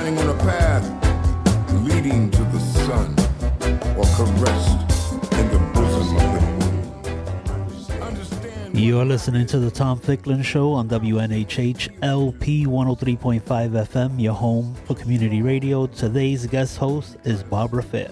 shining on a path leading to the sun, or caressed in the bosom of the moon. Understand. You're listening to the Tom Thicklin Show on WNHH LP 103.5 FM, your home for community radio. Today's guest host is Barbara Fair.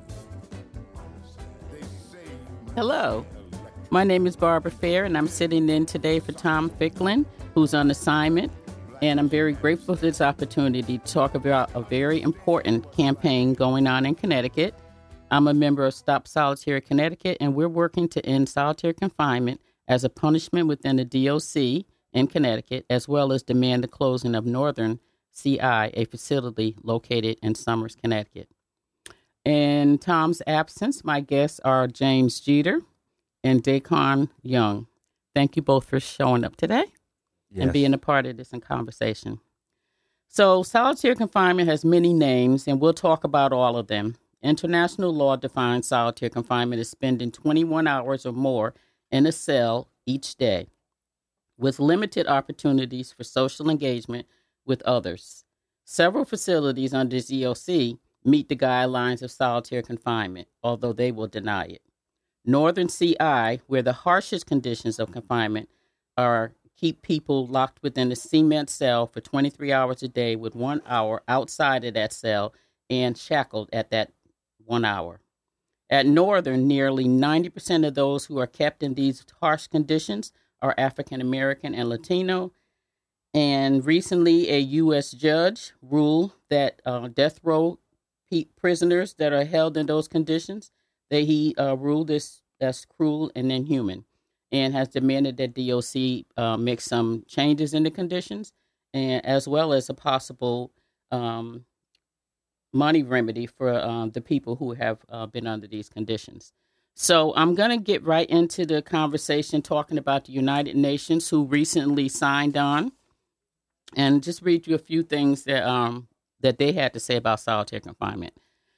Hello, my name is Barbara Fair, and I'm sitting in today for Tom Thicklin, who's on assignment. And I'm very grateful for this opportunity to talk about a very important campaign going on in Connecticut. I'm a member of Stop Solitary Connecticut, and we're working to end solitary confinement as a punishment within the DOC in Connecticut, as well as demand the closing of Northern CI, a facility located in Somers, Connecticut. In Tom's absence, my guests are James Jeter and Daquan Young. Thank you both for showing up today. Yes. And being a part of this in conversation. So solitary confinement has many names, and we'll talk about all of them. International law defines solitary confinement as spending 21 hours or more in a cell each day, with limited opportunities for social engagement with others. Several facilities under DOC meet the guidelines of solitary confinement, although they will deny it. Northern CI, where the harshest conditions of confinement are keep people locked within a cement cell for 23 hours a day with 1 hour outside of that cell and shackled at that 1 hour. At Northern, nearly 90% of those who are kept in these harsh conditions are African American and Latino. And recently, a U.S. judge ruled that death row prisoners that are held in those conditions, that he ruled this as cruel and inhuman, and has demanded that DOC make some changes in the conditions, and as well as a possible money remedy for the people who have been under these conditions. So I'm going to get right into the conversation talking about the United Nations, who recently signed on, and just read you a few things that that they had to say about solitary confinement.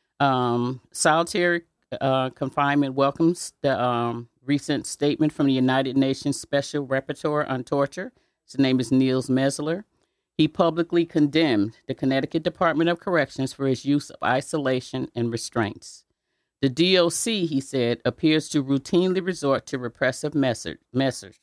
Solitary confinement welcomes the recent statement from the United Nations Special Rapporteur on Torture. His name is Nils Mesler. He publicly condemned the Connecticut Department of Corrections for its use of isolation and restraints. The DOC, he said, appears to routinely resort to repressive measures,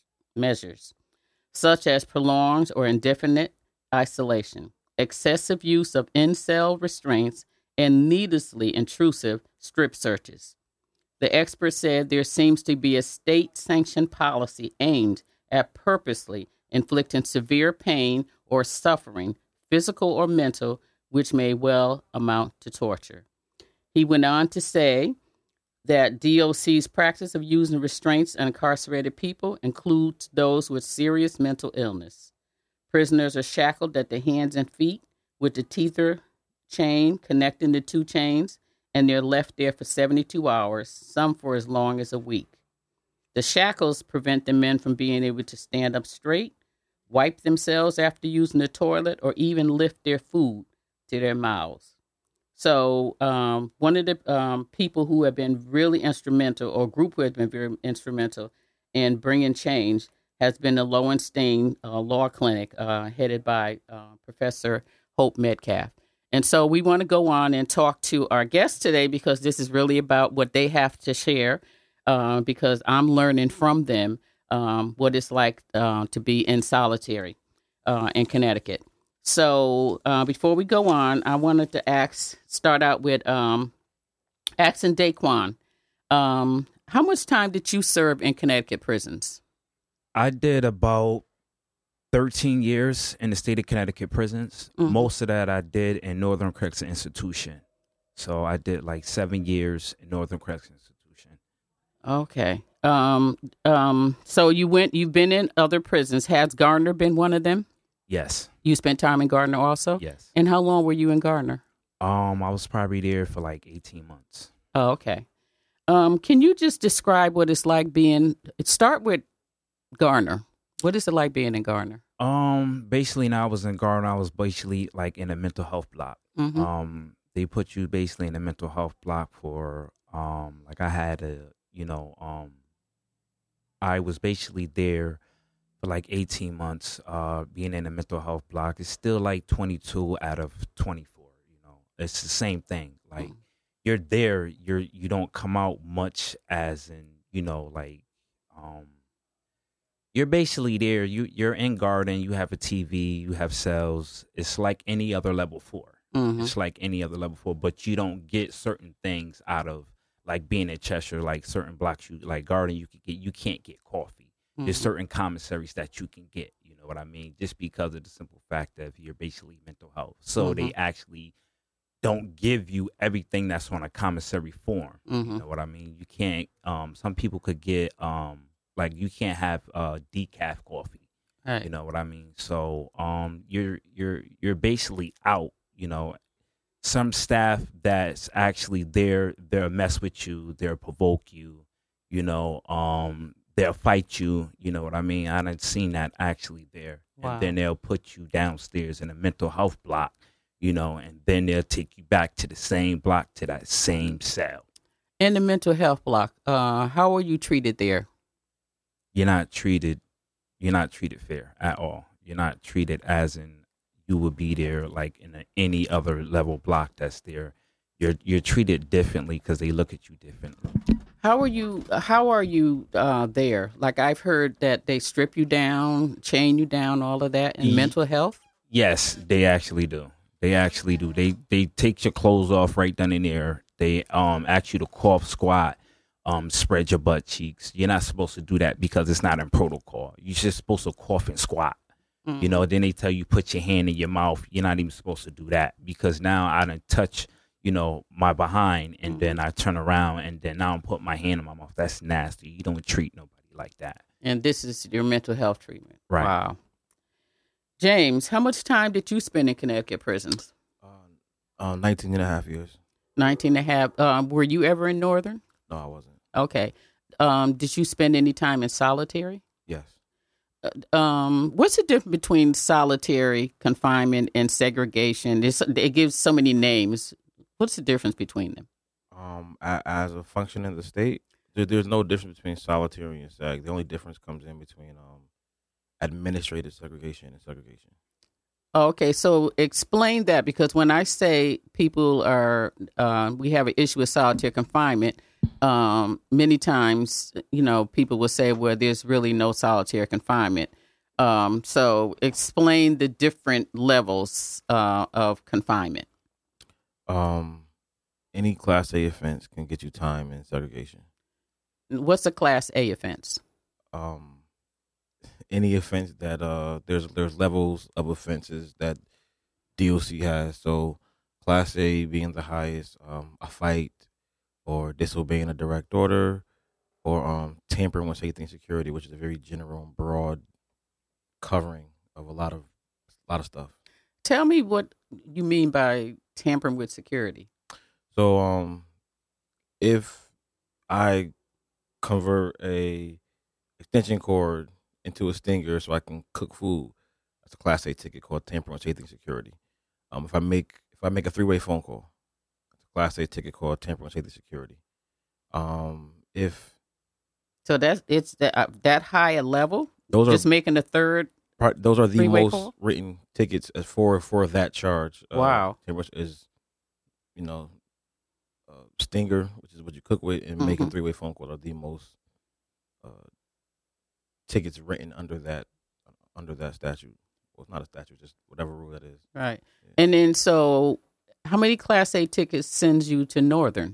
such as prolonged or indefinite isolation, excessive use of in-cell restraints, and needlessly intrusive strip searches. The expert said there seems to be a state-sanctioned policy aimed at purposely inflicting severe pain or suffering, physical or mental, which may well amount to torture. He went on to say that DOC's practice of using restraints on incarcerated people includes those with serious mental illness. Prisoners are shackled at the hands and feet with the tether chain connecting the two chains, and they're left there for 72 hours, some for as long as a week. The shackles prevent the men from being able to stand up straight, wipe themselves after using the toilet, or even lift their food to their mouths. So one of the people who have been really instrumental, or group who has been very instrumental in bringing change, has been the Lowenstein Law Clinic, headed by Professor Hope Metcalf. And so we want to go on and talk to our guests today, because this is really about what they have to share, because I'm learning from them what it's like to be in solitary in Connecticut. So before we go on, I wanted to start out with asking Daquan, how much time did you serve in Connecticut prisons? I did about 13 years in the state of Connecticut prisons. Mm-hmm. Most of that I did in Northern Correctional Institution. So I did like 7 years in Northern Correctional Institution. Okay. So you've been in other prisons. Has Gardner been one of them? Yes. You spent time in Gardner also? Yes. And how long were you in Gardner? I was probably there for like 18 months. Oh, okay. Can you just describe what it's like start with Gardner. What is it like being in Gardner? Basically, when I was in Gardner, I was basically like in a mental health block. Mm-hmm. They put you basically in a mental health block for, like I had I was basically there for like 18 months, being in a mental health block. It's still like 22 out of 24. It's the same thing. Like you're there, you don't come out much as in, like you're basically there. You're in garden, you have a TV, you have cells. It's like any other level 4. It's like any other level 4, but you don't get certain things out of like being at Cheshire, like certain blocks like garden you can't get coffee. There's certain commissaries that you can get, you know what I mean? Just because of the simple fact that you're basically mental health. So they actually don't give you everything that's on a commissary form. You know what I mean? You can't some people could get like you can't have decaf coffee. Right. You know what I mean? So you're basically out, Some staff that's actually there, they'll mess with you, they'll provoke you, they'll fight you, you know what I mean? I done seen that actually there. Wow. And then they'll put you downstairs in a mental health block, and then they'll take you back to the same block, to that same cell. In the mental health block, how are you treated there? You're not treated fair at all. You're not treated as in you would be there like in any other level block that's there. You're treated differently because they look at you differently. How are you there? Like I've heard that they strip you down, chain you down, all of that in mental health? Yes, they actually do. They take your clothes off right then and there. They ask you to cough, squat, spread your butt cheeks. You're not supposed to do that because it's not in protocol. You're just supposed to cough and squat. Then they tell you put your hand in your mouth. You're not even supposed to do that because now I done touch, my behind and then I turn around and then now I'm putting my hand in my mouth. That's nasty. You don't treat nobody like that. And this is your mental health treatment. Right. Wow. James, how much time did you spend in Connecticut prisons? 19 and a half years. 19 and a half. Were you ever in Northern? No, I wasn't. Okay. Did you spend any time in solitary? Yes. What's the difference between solitary confinement and segregation? It gives so many names. What's the difference between them? As a function in the state, there's no difference between solitary and seg. The only difference comes in between administrative segregation and segregation. Okay, so explain that, because when I say people are, we have an issue with solitary confinement, many times, people will say, well, there's really no solitary confinement. So explain the different levels of confinement. Any Class A offense can get you time in segregation. What's a Class A offense? Any offense that there's levels of offenses that DOC has. So Class A being the highest, a fight or disobeying a direct order, or tampering with safety and security, which is a very general and broad covering of a lot of stuff. Tell me what you mean by tampering with security. So if I convert a extension cord into a stinger so I can cook food, that's a Class A ticket called tampering with safety and security. If I make a 3-way phone call, it's a Class A ticket called tampering with safety and security. So it's that high a level. Those just making a third. Those are the most call? written tickets for that charge. Wow. Which is, stinger, which is what you cook with, and making 3-way phone calls are the most tickets written under that statute. Well, it's not a statute, just whatever rule that is. Right. Yeah. And then, so how many Class A tickets sends you to Northern?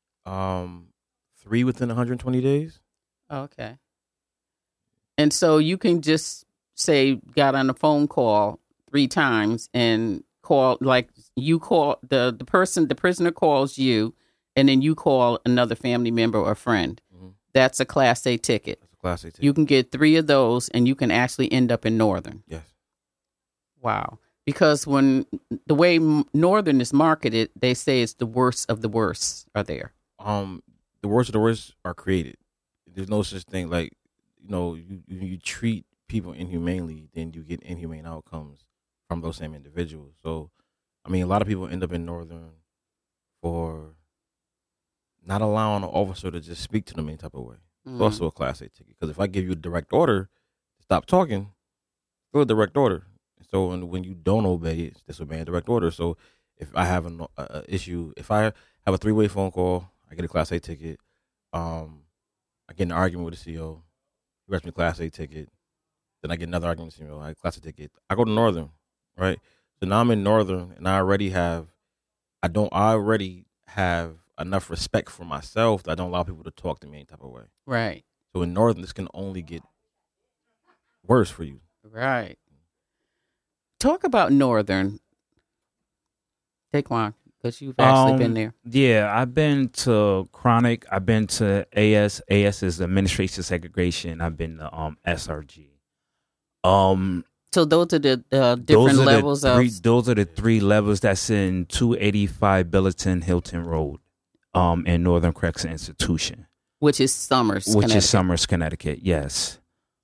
3 within 120 days. Okay. And so you can just say, got on a phone call 3 times and call, like you call the prisoner calls you, and then you call another family member or friend. Mm-hmm. That's a Class A ticket. That's a Class A ticket. You can get 3 of those and you can actually end up in Northern. Yes. Wow. Because when the way Northern is marketed, they say it's the worst of the worst are there. The worst of the worst are created. There's no such thing like, you treat people inhumanely, then you get inhumane outcomes from those same individuals. So, a lot of people end up in Northern for not allowing an officer to just speak to them any type of way. Mm-hmm. It's also a Class A ticket. Because if I give you a direct order to stop talking, it's a direct order. So when you don't obey it, it's disobeying a direct order. So If I have a issue, if I have a 3-way phone call, I get a Class A ticket. I get in an argument with the CO. He writes me a Class A ticket. Then I get another argument with the CO. I get a Class A ticket. I go to Northern, right? So now I'm in Northern, and I already have enough respect for myself that I don't allow people to talk to me any type of way. Right. So in Northern, this can only get worse for you. Right. Talk about Northern. Taekwon, because you've actually been there. Yeah, I've been to Chronic. I've been to AS. AS is Administration Segregation. I've been to SRG. So those are the different levels of. Those are the 3 levels that's in 285 Billiton Hilton Road, in Northern Correctional Institution, Which is Summers, Connecticut. Yes.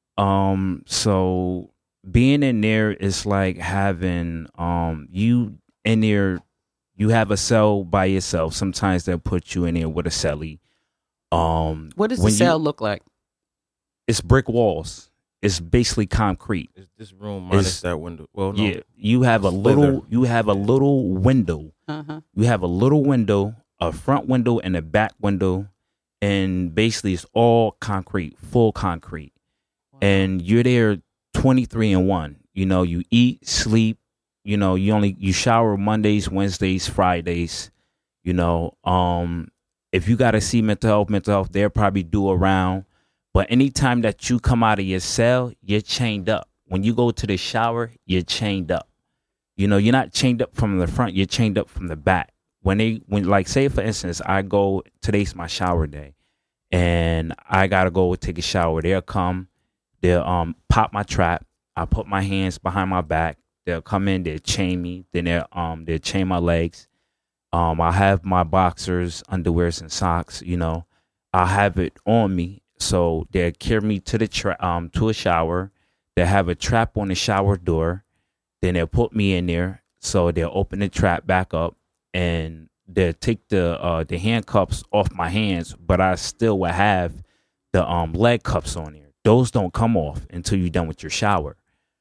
So being in there is like having you in there. You have a cell by yourself. Sometimes they'll put you in there with a cellie. What does the cell look like? It's brick walls. It's basically concrete. Is this room minus that window? Well, no. Yeah, you have a little window. Uh-huh. You have a little window, a front window, and a back window, and basically it's all concrete, full concrete. Wow. And you're there 23/1. You know, you eat, sleep. You know, you shower Mondays, Wednesdays, Fridays. You know, if you got to see mental health, they'll probably do around. But anytime that you come out of your cell, you're chained up. When you go to the shower, you're chained up. You know, you're not chained up from the front, you're chained up from the back. When like, say for instance, today's my shower day and I got to go take a shower. They'll pop my trap. I put my hands behind my back. They'll come in, they'll chain me, then they'll chain my legs. I'll have my boxers, underwears, and socks. You know, I'll have it on me, so they'll carry me to to a shower. They'll have a trap on the shower door. Then they'll put me in there, so they'll open the trap back up, and they'll take the handcuffs off my hands, but I still will have the leg cuffs on there. Those don't come off until you're done with your shower.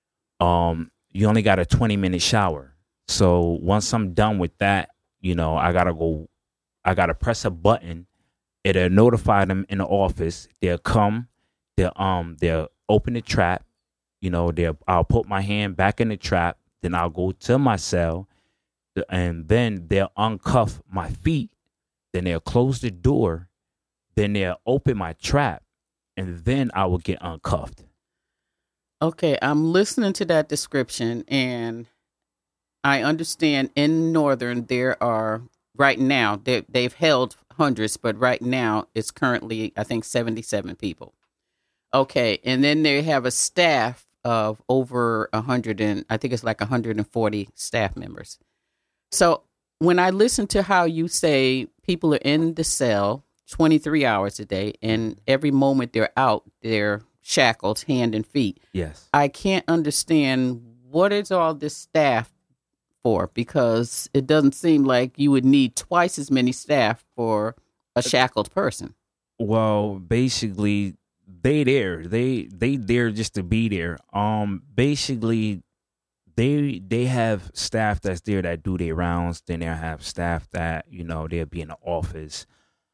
You only got a 20-minute shower. So once I'm done with that, you know, I gotta press a button. It'll notify them in the office. They'll come, they'll open the trap, you know, I'll put my hand back in the trap, then I'll go to my cell, and then they'll uncuff my feet, then they'll close the door, then they'll open my trap, and then I will get uncuffed. Okay, I'm listening to that description, and I understand in Northern there are, right now, they've held hundreds, but right now it's currently, I think, 77 people. Okay, and then they have a staff of over 100, and I think it's like 140 staff members. So when I listen to how you say people are in the cell 23 hours a day, and every moment they're out, they're shackled, hand and feet. Yes. I can't understand what is all this staff for, because it doesn't seem like you would need twice as many staff for a shackled person. Well, basically, they there just to be there. Basically, they have staff that's there that do their rounds. Then they'll have staff that, you know, they'll be in the office.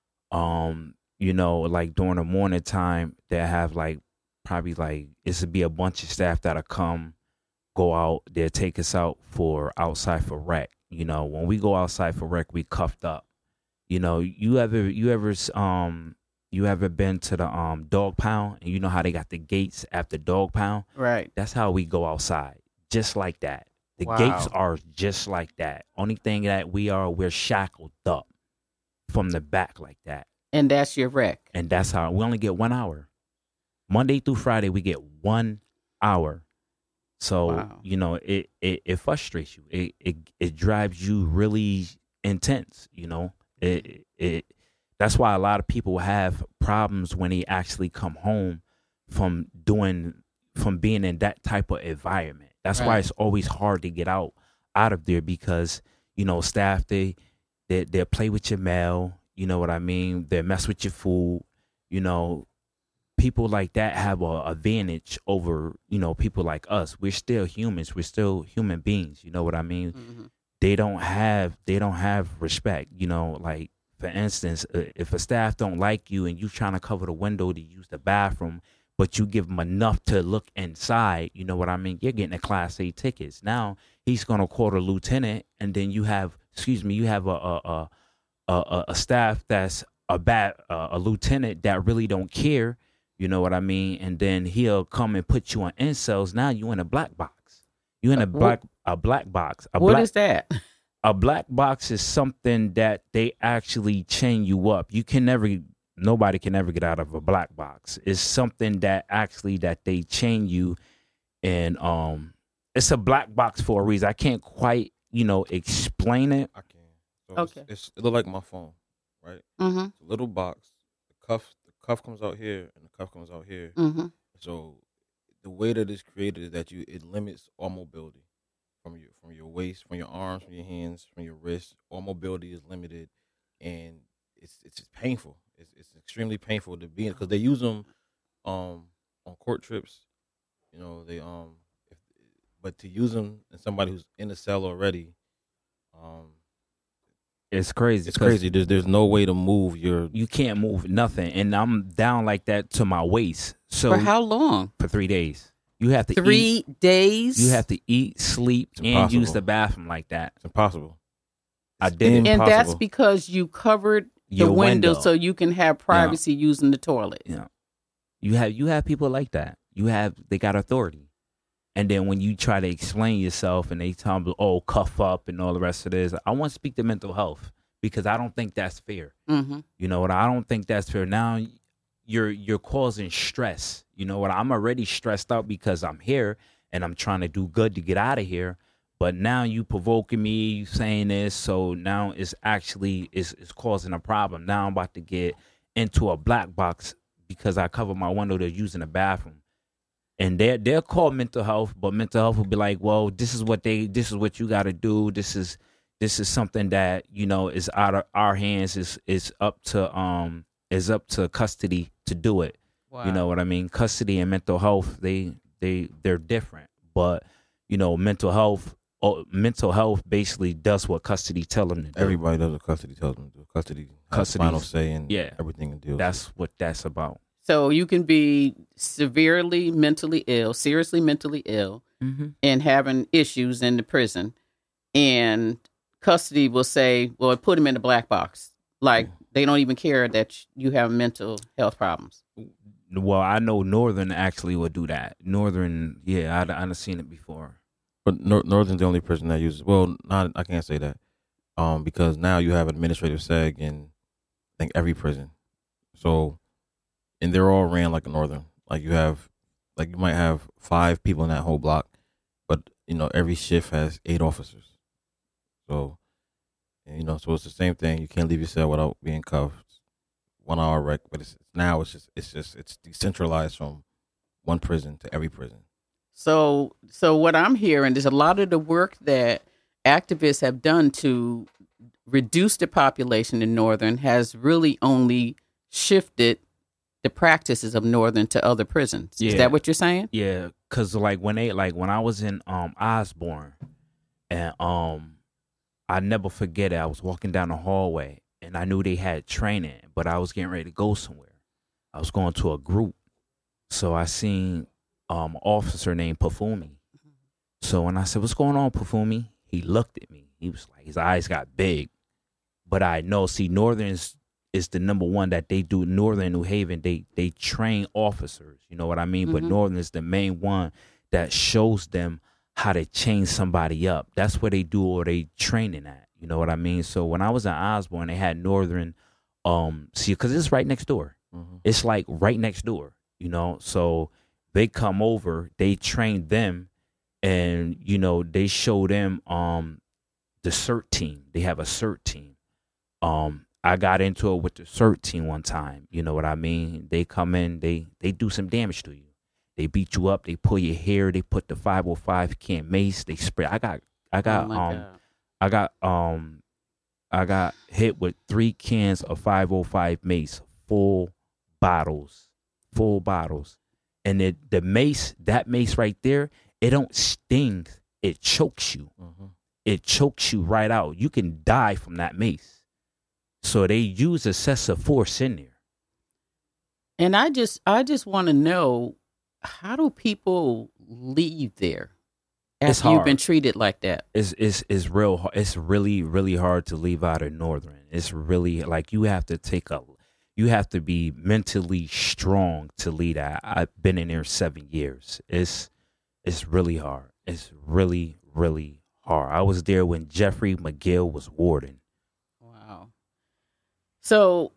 You know, like during the morning time, they'll have probably it's to be a bunch of staff that'll come, go out. They'll take us outside for rec. You know, when we go outside for rec, we cuffed up. You know, you ever been to the dog pound, and you know how they got the gates after dog pound? Right. That's how we go outside, just like that. The Wow. gates are just like that. Only thing that we're shackled up from the back like that. And that's your rec. And that's how we only get 1 hour. Monday through Friday, we get 1 hour. So, Wow. you know, it frustrates you. It drives you really intense, you know. That's why a lot of people have problems when they actually come home from being in that type of environment. That's why it's always hard to get out of there, because, you know, staff, they'll play with your mail, you know what I mean? They'll mess with your food, you know. People like that have an advantage over, you know, people like us. We're still humans. We're still human beings. You know what I mean? Mm-hmm. they don't have respect. You know, like for instance, if a staff don't like you and you trying to cover the window to use the bathroom, but you give them enough to look inside, you know what I mean? You're getting a Class A tickets. Now he's gonna call the lieutenant, and then you have a staff that's a lieutenant that really don't care. You know what I mean? And then he'll come and put you on incels. Now you in a black box. You in a black box. What is that? A black box is something that they actually chain you up. Nobody can ever get out of a black box. It's something that they chain you, and it's a black box for a reason. I can't quite, explain it. I can. So Okay. It look like my phone, right? Mm-hmm. It's a little box. The cuff comes out here, and the cuff comes out here. Mm-hmm. So the way that it's created is that it limits all mobility from your waist, from your arms, from your hands, from your wrists. All mobility is limited, and it's just painful. It's extremely painful to be in, because they use them on court trips. You know, but to use them in somebody who's in a cell already, It's crazy. it's crazy. There's no way to move You can't move nothing, and I'm down like that to my waist. So For how long? For 3 days, you have to 3 days. You have to eat, sleep, It's and impossible. use the bathroom like that. It's impossible. I did it. and that's impossible. because you covered the Your window window. so you can have privacy using the toilet. You have people like that. They got authority, and then when you try to explain yourself, and they tell them, "Oh, cuff up," and all the rest of this, I want to speak to mental health, because I don't think that's fair. Mm-hmm. You know what? I don't think that's fair. Now you're causing stress. You know what? I'm already stressed out because I'm here and I'm trying to do good to get out of here. But now you provoking me, you saying this, so now it's causing a problem. Now I'm about to get into a black box because I cover my window to using the bathroom. And they'll call mental health, but mental health will be like, well, this is what you got to do. This is something that, is out of our hands. Is up to custody to do it. Wow. You know what I mean? Custody and mental health, they're different. But mental health basically does what custody tell them to do. Everybody does what custody tells them to do. Custody has final say in everything it deals. That's what that's about. So you can be seriously mentally ill, Mm-hmm. and having issues in the prison, and custody will say, well, put him in the black box. Like, they don't even care that you have mental health problems. Well, I know Northern actually will do that. Northern, yeah, I've seen it before. But Northern's the only prison that uses. Well, I can't say that, because now you have administrative seg in, I think, every prison. So, and they're all ran like a Northern. Like you might have 5 people in that whole block, but every shift has 8 officers. So, so it's the same thing. You can't leave your cell without being cuffed. 1 hour rec, but it's decentralized from one prison to every prison. So what I'm hearing is a lot of the work that activists have done to reduce the population in Northern has really only shifted the practices of Northern to other prisons. Yeah. Is that what you're saying? Yeah, because when I was in Osborne, and I never forget it. I was walking down the hallway, and I knew they had training, but I was getting ready to go somewhere. I was going to a group, so I seen an officer named Pafumi. So when I said, "What's going on, Pafumi?" He looked at me. He was like, his eyes got big. But I know, Northern is the number one that they do. Northern New Haven, they train officers. You know what I mean? Mm-hmm. But Northern is the main one that shows them how to chain somebody up. That's where they do all they training at. You know what I mean? So when I was in Osborne, they had Northern, because it's right next door. Mm-hmm. It's like right next door, So they come over, they train them, and they show them the CERT team. They have a CERT team. I got into it with the CERT team one time. You know what I mean? They come in, they do some damage to you. They beat you up. They pull your hair. They put the 505 can mace. They spray. I got hit with 3 cans of 505 mace, full bottles, and that mace right there, it don't sting. It chokes you. Mm-hmm. it chokes you right out. You can die from that mace. So they use excessive force in there. And I just want to know, how do people leave there It's after you've hard. been treated like that? It's real. It's really, really hard to leave out of Northern. It's really like you have to be mentally strong to lead that. I've been in there 7 years. It's really hard. It's really, really hard. I was there when Jeffrey McGill was warden. Wow. So,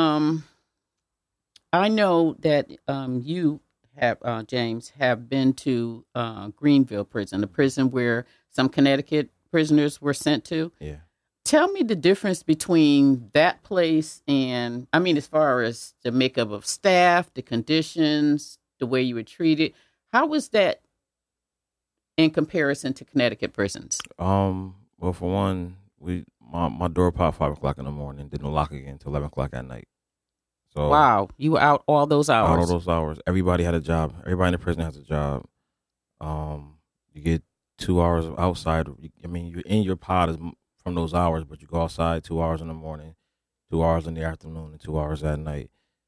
I know that you have, James, have been to Greenville Prison, the prison where some Connecticut prisoners were sent to. Yeah. Tell me the difference between that place and, I mean, as far as the makeup of staff, the conditions, the way you were treated. How was that in comparison to Connecticut prisons? Well, for one, my door popped 5 o'clock in the morning, didn't lock again until 11 o'clock at night. So Wow, you were out all those hours. All those hours. Everybody had a job. Everybody in the prison has a job. You get 2 hours outside. I mean, you're in your pod from those hours, but you go outside 2 hours in the morning, 2 hours in the afternoon, and 2 hours at night.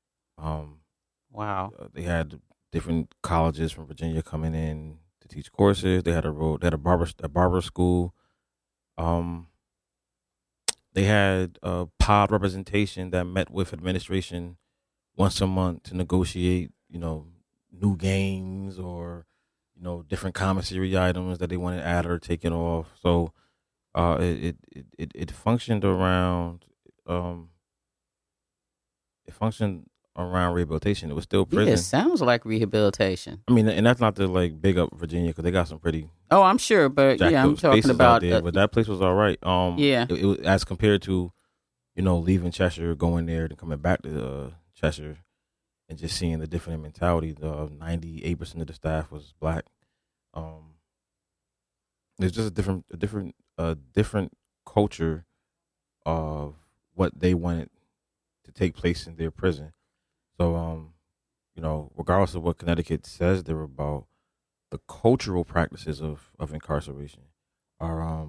Wow. They had different colleges from Virginia coming in to teach courses. They had a barber school. They had a pod representation that met with administration once a month to negotiate, new games or, different commissary items that they wanted added or taken off. So it functioned around rehabilitation. It was still prison. Yeah, it sounds like rehabilitation. I mean, and that's not to like big up Virginia because they got some pretty Oh, I'm sure, but jacked yeah, up I'm talking spaces about out there, but that place was all right. Yeah. it was as compared to, leaving Cheshire, going there, and coming back to Cheshire, and just seeing the different mentality. The 98% of the staff was black. It's just a different culture of what they wanted to take place in their prison. So, regardless of what Connecticut says they're about, the cultural practices of incarceration are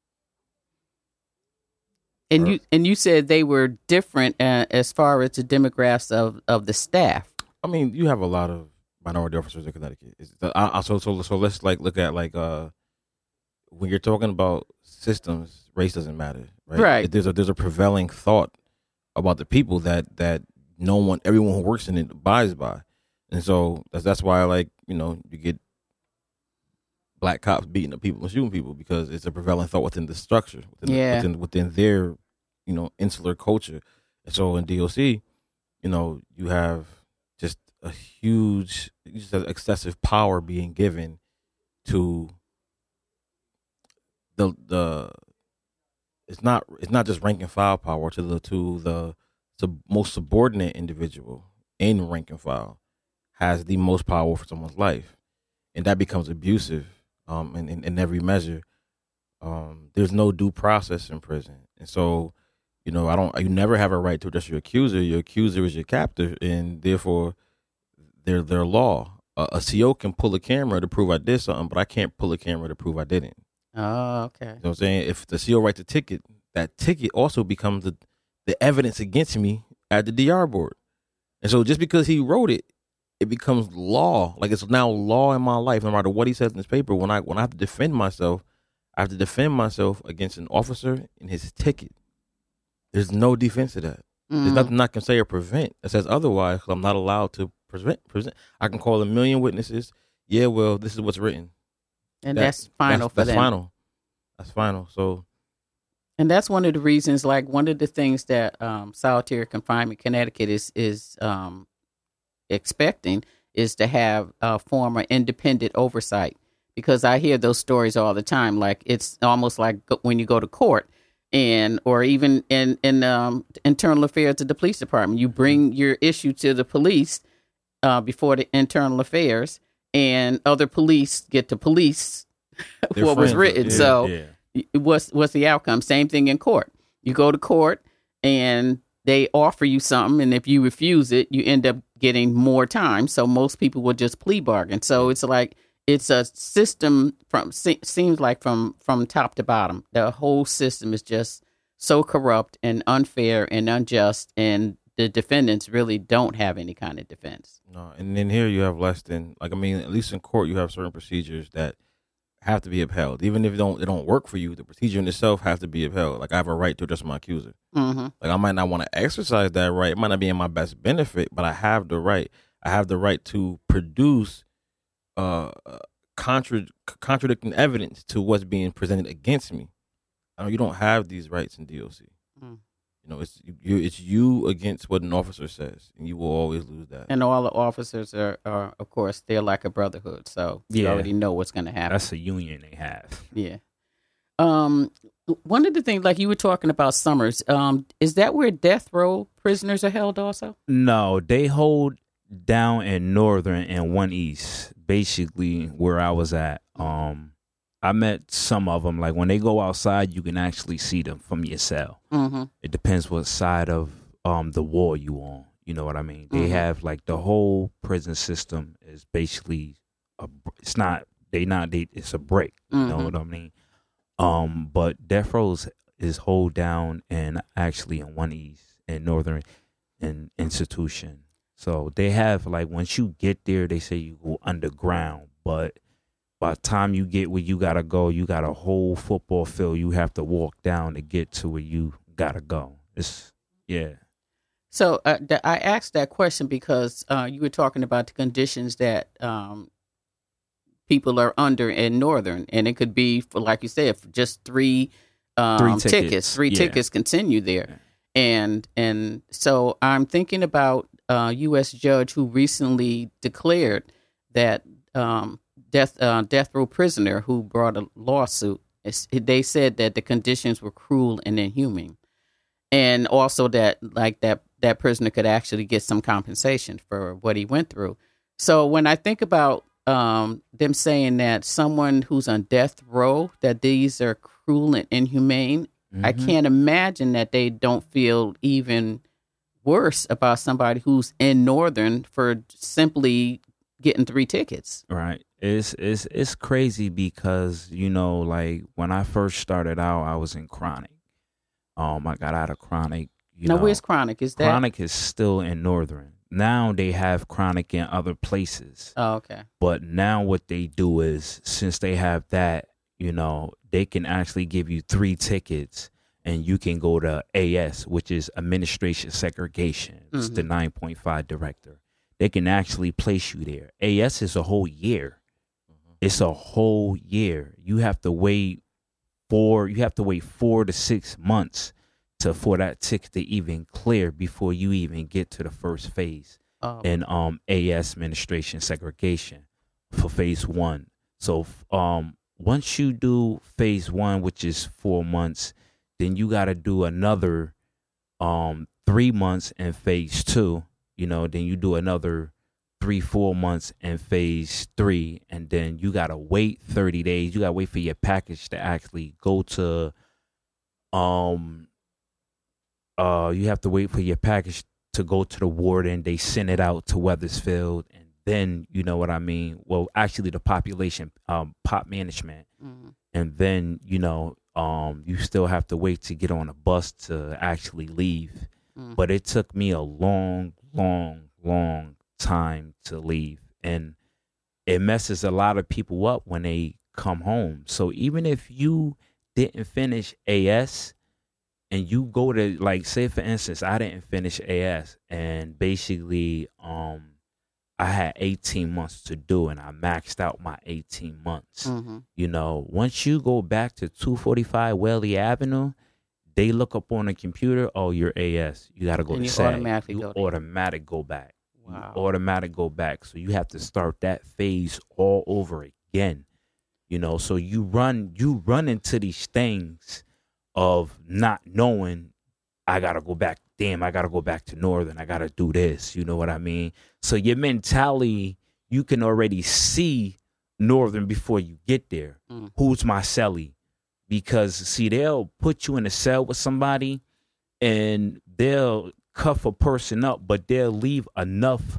And you said they were different as far as the demographics of the staff. I mean, you have a lot of minority officers in Connecticut. So let's look at when you're talking about systems, race doesn't matter, right? Right. There's a prevailing thought about the people that everyone who works in it abides by, and so that's why you get black cops beating up people and shooting people because it's a prevailing thought within the structure, within their insular culture. And so in DOC, you have just a huge, excessive power being given to the it's not just rank and file power to the most subordinate individual in rank and file has the most power for someone's life, and that becomes abusive in every measure. There's no due process in prison, and so you never have a right to address your accuser. Your accuser is your captor, and therefore they're their law. A CO can pull a camera to prove I did something, but I can't pull a camera to prove I didn't. Oh, okay. You know what I'm saying? If the CO writes a ticket, that ticket also becomes the evidence against me at the DR board. And so just because he wrote it, it becomes law. Like it's now law in my life, no matter what he says in his paper. When I have to defend myself, I have to defend myself against an officer and his ticket. There's no defense to that. There's nothing I can say or prevent that says otherwise, because I'm not allowed to present. I can call a million witnesses. Yeah, well, this is what's written. And that's final for them. That's final. That's final. So, and that's one of the reasons. Like one of the things that solitary confinement Connecticut is expecting is to have a form of independent oversight. Because I hear those stories all the time. Like it's almost like when you go to court, or even in internal affairs of the police department, you bring your issue to the police before the internal affairs. And other police get to police what was written. Yeah, so what's the outcome? Same thing in court. You go to court and they offer you something. And if you refuse it, you end up getting more time. So most people will just plea bargain. So it's like it's a system seems like from top to bottom. The whole system is just so corrupt and unfair and unjust, and the defendants really don't have any kind of defense. No, and then here you have less than, like, I mean, at least in court you have certain procedures that have to be upheld. Even if they don't work for you, the procedure in itself has to be upheld. Like, I have a right to address my accuser. Mm-hmm. Like, I might not want to exercise that right. It might not be in my best benefit, but I have the right. I have the right to produce contradicting evidence to what's being presented against me. You don't have these rights in DOC. Mm. You know, it's you against what an officer says, and you will always lose that. And all the officers are of course, they're like a brotherhood, so you already know what's going to happen. That's a union they have. Yeah. One of the things, like you were talking about Summers, is that where death row prisoners are held also? No, they hold down in Northern and 1 East, basically where I was at. I met some of them. Like, when they go outside, you can actually see them from your cell. Mm-hmm. It depends what side of the wall you on. You know what I mean? They Mm-hmm. have, like, the whole prison system is basically it's a break. You know what I mean? But death row is hold down and actually in 1 East and Northern and institution. So they have, like, once you get there, they say you go underground, but by the time you get where you gotta go, you got a whole football field you have to walk down to get to where you gotta go. Yeah. So I asked that question because you were talking about the conditions that people are under in Northern, and it could be, for, like you said, for just three tickets. Three tickets continue there, and so I'm thinking about a U.S. judge who recently declared that death row prisoner who brought a lawsuit. They said that the conditions were cruel and inhuman, and also that that prisoner could actually get some compensation for what he went through. So when I think about them saying that someone who's on death row, that these are cruel and inhumane, I can't imagine that they don't feel even worse about somebody who's in Northern for simply getting 3 tickets. Right. It's crazy because, you know, like, when I first started out, I was in Chronic. I got out of Chronic. Now, where's Chronic? Is that Chronic is still in Northern. Now they have Chronic in other places. Oh, okay. But now what they do is, since they have that, you know, they can actually give you 3 tickets and you can go to AS, which is Administration Segregation. It's the 9.5 director. They can actually place you there. AS is a whole year. It's a whole year. You have to wait 4 to 6 months for that ticket to even clear before you even get to the first phase in AS Administration Segregation for phase 1. So once you do phase 1, which is 4 months, then you got to do another 3 months in phase 2. You know, then you do another 3-4 months in phase 3, and then you gotta wait 30 days. You gotta wait for your package to actually go to you have to wait for your package to go to the warden. They send it out to Weathersfield, and then, you know what I mean, well, actually the population pop management, and then, you know, you still have to wait to get on a bus to actually leave. But it took me a long time to leave, and it messes a lot of people up when they come home. So even if you didn't finish AS and you go to, like, say for instance, I didn't finish AS, and basically I had 18 months to do, and I maxed out my 18 months. You know, once you go back to 245 Welly Avenue, they look up on the computer, oh, you're AS. You got to go to SAG. Automatic go back. Wow. Automatic go back. So you have to start that phase all over again. You know, so you run into these things of not knowing, I got to go back. Damn, I got to go back to Northern. I got to do this. You know what I mean? So your mentality, you can already see Northern before you get there. Who's my cellie? Because, see, they'll put you in a cell with somebody and they'll cuff a person up, but they'll leave enough,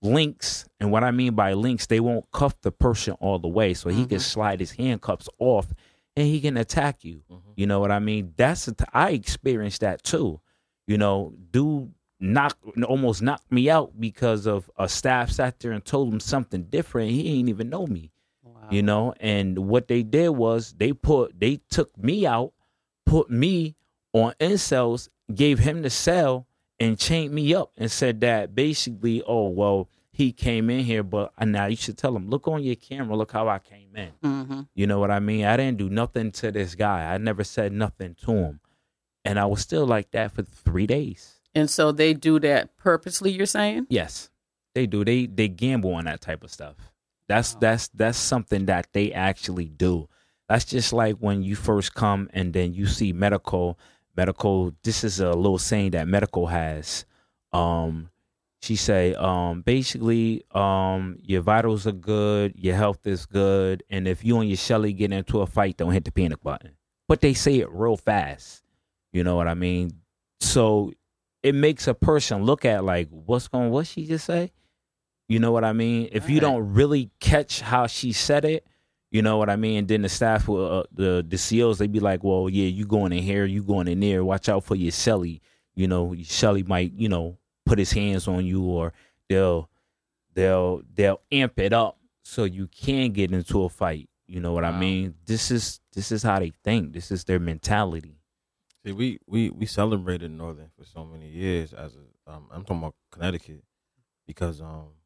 links. And what I mean by links, they won't cuff the person all the way. So he can slide his handcuffs off and he can attack you. You know what I mean? I experienced that too. You know, dude almost knocked me out because of a staff sat there and told him something different. He didn't even know me. Wow. You know, and what they did was they took me out, put me on incels, gave him the cell, and chained me up and said that basically, oh, well, he came in here, but now you should tell him, look on your camera, look how I came in. You know what I mean? I didn't do nothing to this guy. I never said nothing to him. And I was still like that for 3 days. And so they do that purposely, you're saying? Yes, they do. They gamble on that type of stuff. That's something that they actually do. That's just like when you first come and then you see medical, this is a little saying that medical has. She say, basically, your vitals are good, your health is good, and if you and your Shelly get into a fight, don't hit the panic button. But they say it real fast. You know what I mean? So it makes a person look at like, what she just say? You know what I mean? If you don't really catch how she said it, you know what I mean? And then the staff, the COs, they be like, well, yeah, you going in here, you going in there. Watch out for your Shelly. You know, your Shelly might, you know, put his hands on you, or they'll amp it up so you can get into a fight. You know what I mean? This is how they think. This is their mentality. See, we celebrated Northern for so many years as I'm talking about Connecticut, because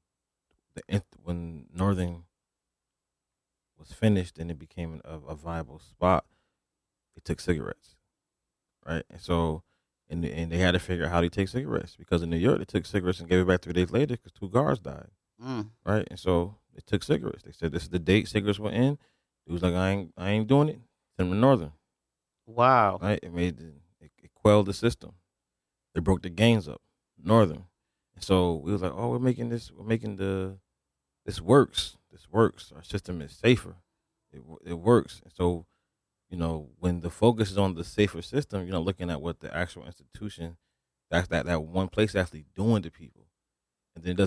when Northern was finished and it became a viable spot, they took cigarettes, right? And so. And they had to figure out how to take cigarettes, because in New York they took cigarettes and gave it back 3 days later because 2 guards died. Right? And so they took cigarettes. They said this is the date cigarettes were in. It was like I ain't doing it. Send them to Northern. Wow. Right? It quelled the system. They broke the gangs up. Northern. And so we was like, oh, this works. This works. Our system is safer. It works. And so, you know, when the focus is on the safer system, you're not looking at what the actual institution, that one place is actually doing to people. And then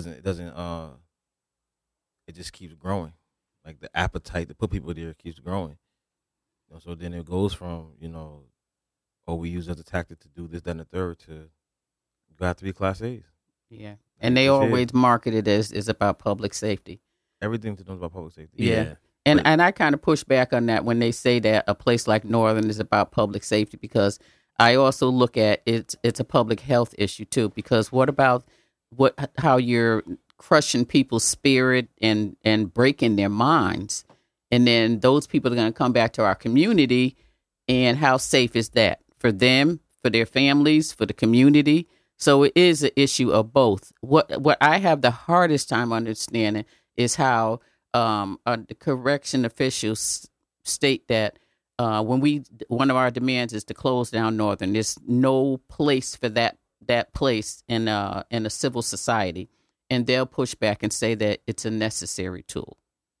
it just keeps growing. Like the appetite to put people there keeps growing. You know, so then it goes from, you know, we use as a tactic to do this, that, and the third, to you got to be Class A's. Yeah. And they always market it as it's about public safety. Everything to do is about public safety. Yeah. And I kind of push back on that when they say that a place like Northern is about public safety, because I also look at it's a public health issue too. Because what about how you're crushing people's spirit and breaking their minds, and then those people are going to come back to our community, and how safe is that for them, for their families, for the community? So it is an issue of both. What I have the hardest time understanding is how the correction officials state that one of our demands is to close down Northern. There's no place for that place in a civil society, and they'll push back and say that it's a necessary tool.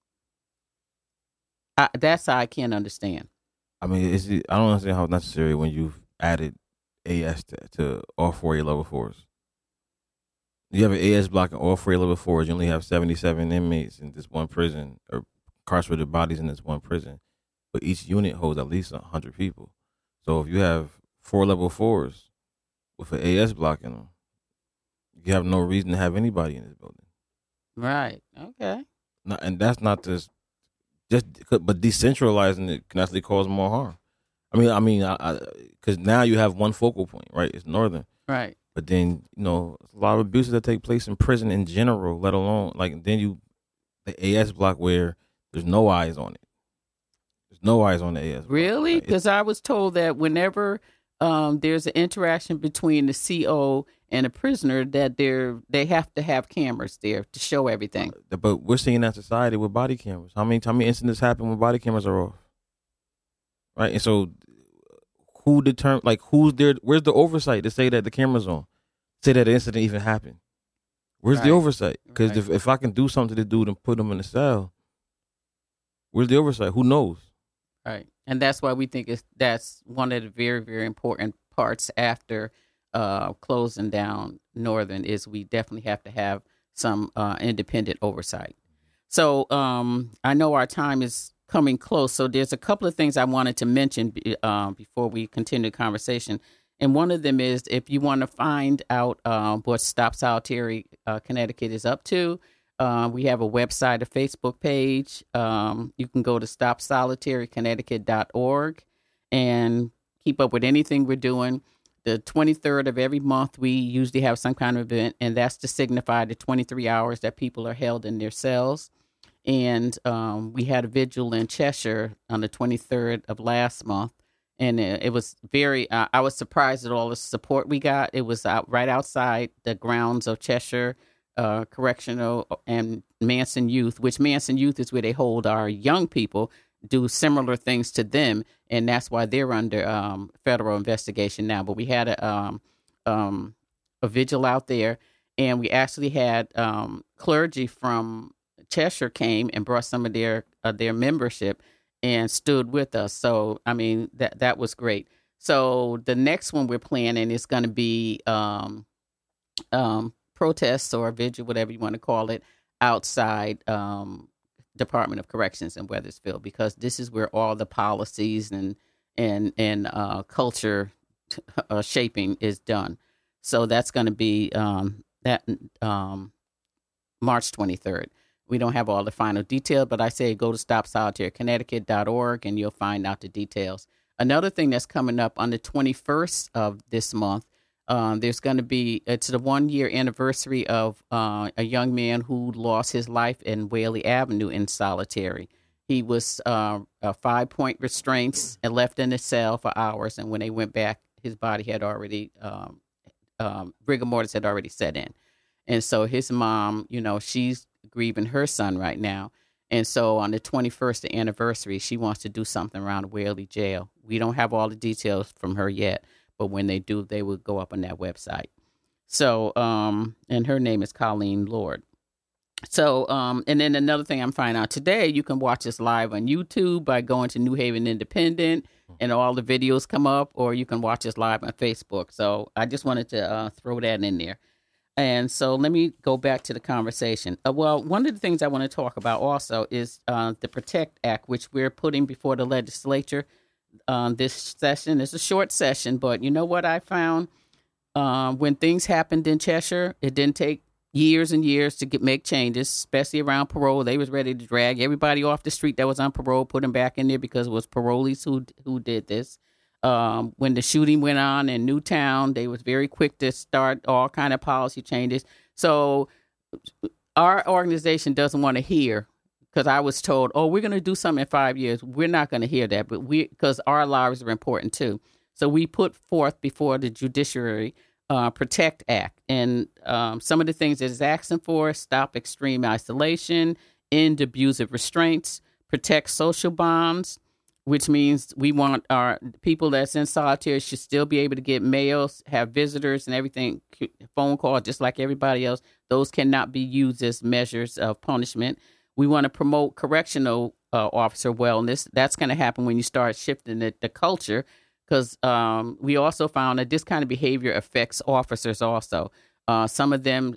That's how I can't understand. I mean, I don't understand how it's necessary when you've added AS to all 4 level 4s. You have an AS block in all 4 level 4s. You only have 77 inmates in this one prison, or incarcerated bodies in this one prison. But each unit holds at least 100 people. So if you have 4 level 4s with an AS block in them, you have no reason to have anybody in this building. Right. Okay. No, and that's not but decentralizing it can actually cause more harm. I mean, because now you have one focal point, right? It's Northern. Right. But then, you know, a lot of abuses that take place in prison in general, let alone, like, then the AS block where there's no eyes on it. There's no eyes on the AS block. Really? Because I was told that whenever there's an interaction between the CO and a prisoner, that they have to have cameras there to show everything. But we're seeing that society with body cameras. How many incidents happen when body cameras are off? Right? And so who determines, like, who's there? Where's the oversight to say that the camera's on? Say that the incident even happened? Where's the oversight? Because if I can do something to the dude and put him in a cell, where's the oversight? Who knows? Right. And that's why we think that's one of the very, very important parts after closing down Northern, is we definitely have to have some independent oversight. So I know our time is coming close. So there's a couple of things I wanted to mention before we continue the conversation. And one of them is if you want to find out what Stop Solitary Connecticut is up to, we have a website, a Facebook page. You can go to stopsolitaryconnecticut.org and keep up with anything we're doing. The 23rd of every month, we usually have some kind of event, and that's to signify the 23 hours that people are held in their cells. And we had a vigil in Cheshire on the 23rd of last month. And it was very, I was surprised at all the support we got. It was right outside the grounds of Cheshire Correctional and Manson Youth, which Manson Youth is where they hold our young people, do similar things to them. And that's why they're under federal investigation now. But we had a vigil out there, and we actually had clergy from Cheshire came and brought some of their membership and stood with us. So, I mean, that was great. So the next one we're planning is going to be protests or vigil, whatever you want to call it, outside Department of Corrections in Wethersfield, because this is where all the policies and culture shaping is done. So that's going to be March 23rd. We don't have all the final details, but I say go to stopsolitaryconnecticut.org and you'll find out the details. Another thing that's coming up on the 21st of this month, there's going to be, it's the 1-year anniversary of a young man who lost his life in Whaley Avenue in solitary. He was 5-point restraints and left in a cell for hours. And when they went back, his body had already, rigor mortis had already set in. And so his mom, she's grieving her son right now. And so on the 21st, the anniversary, she wants to do something around Whaley Jail. We don't have all the details from her yet, but when they do, they will go up on that website. So, and her name is Colleen Lord. So, and then another thing I'm finding out today, you can watch us live on YouTube by going to New Haven Independent, and all the videos come up, or you can watch us live on Facebook. So I just wanted to throw that in there. And so let me go back to the conversation. Well, one of the things I want to talk about also is the PROTECT Act, which we're putting before the legislature this session. It's a short session, but you know what I found? When things happened in Cheshire, it didn't take years and years to make changes, especially around parole. They was ready to drag everybody off the street that was on parole, put them back in there because it was parolees who did this. When the shooting went on in Newtown, they was very quick to start all kind of policy changes. So our organization doesn't want to hear, because I was told, we're going to do something in 5 years. We're not going to hear that, but because our lives are important too. So we put forth before the Judiciary PROTECT Act. And some of the things that it's asking for: stop extreme isolation, end abusive restraints, protect social bonds, which means we want our people that's in solitary should still be able to get mails, have visitors and everything, phone calls, just like everybody else. Those cannot be used as measures of punishment. We want to promote correctional officer wellness. That's going to happen when you start shifting the culture, because we also found that this kind of behavior affects officers also. Some of them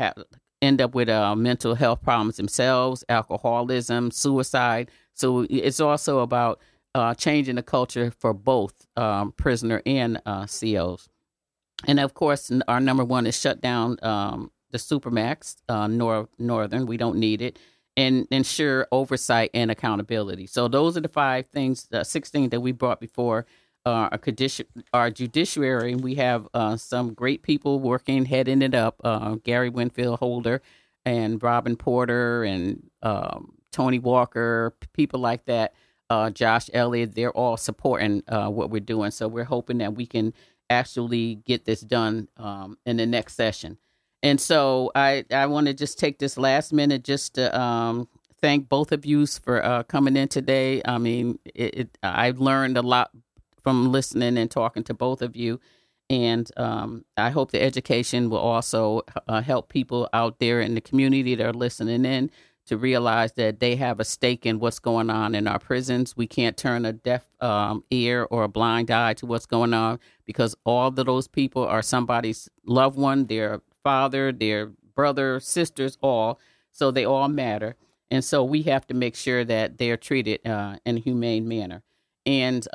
end up with mental health problems themselves, alcoholism, suicide. So it's also about changing the culture for both prisoner and COs. And of course, our number one is shut down the Supermax, Northern. We don't need it. And ensure oversight and accountability. So those are the 6 things that we brought before our judiciary. We have some great people working, heading it up. Gary Winfield Holder and Robin Porter and Tony Walker, people like that. Josh Elliott, they're all supporting what we're doing. So we're hoping that we can actually get this done in the next session. And so I want to just take this last minute just to thank both of you for coming in today. I mean, I've learned a lot from listening and talking to both of you. And I hope the education will also help people out there in the community that are listening in to realize that they have a stake in what's going on in our prisons. We can't turn a deaf ear or a blind eye to what's going on, because all of those people are somebody's loved one, their father, their brothers, sisters, all. So they all matter. And so we have to make sure that they're treated in a humane manner. And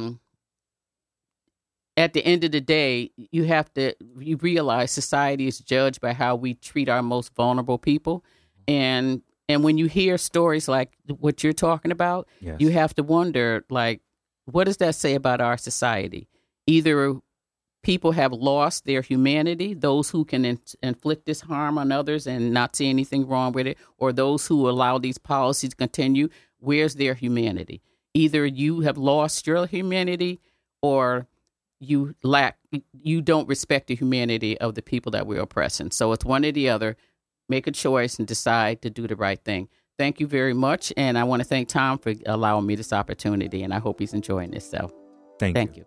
at the end of the day, you realize society is judged by how we treat our most vulnerable people. And when you hear stories like what you're talking about, Yes. you have to wonder, like, what does that say about our society? Either people have lost their humanity, those who can inflict this harm on others and not see anything wrong with it, or those who allow these policies to continue, where's their humanity? Either you have lost your humanity, or you don't respect the humanity of the people that we're oppressing. So it's one or the other. Make a choice and decide to do the right thing. Thank you very much. And I want to thank Tom for allowing me this opportunity, and I hope he's enjoying this. So thank you.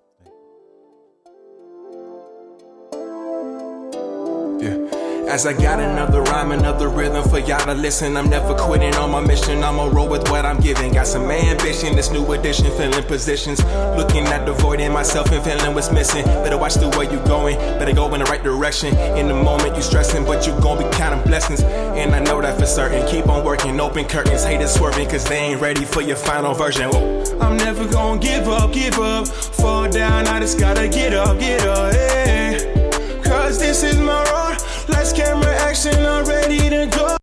Yeah. As I got another rhyme, another rhythm for y'all to listen. I'm never quitting on my mission. I'ma roll with what I'm giving. Got some ambition, this new edition, filling positions. Looking at the void in myself and feeling what's missing. Better watch the way you going, better go in the right direction. In the moment you stressing, but you gon' be counting blessings. And I know that for certain. Keep on working, open curtains, haters swerving, cause they ain't ready for your final version. Whoa. I'm never gonna give up. Fall down, I just gotta get up, yeah. Cause this is my road. Let's camera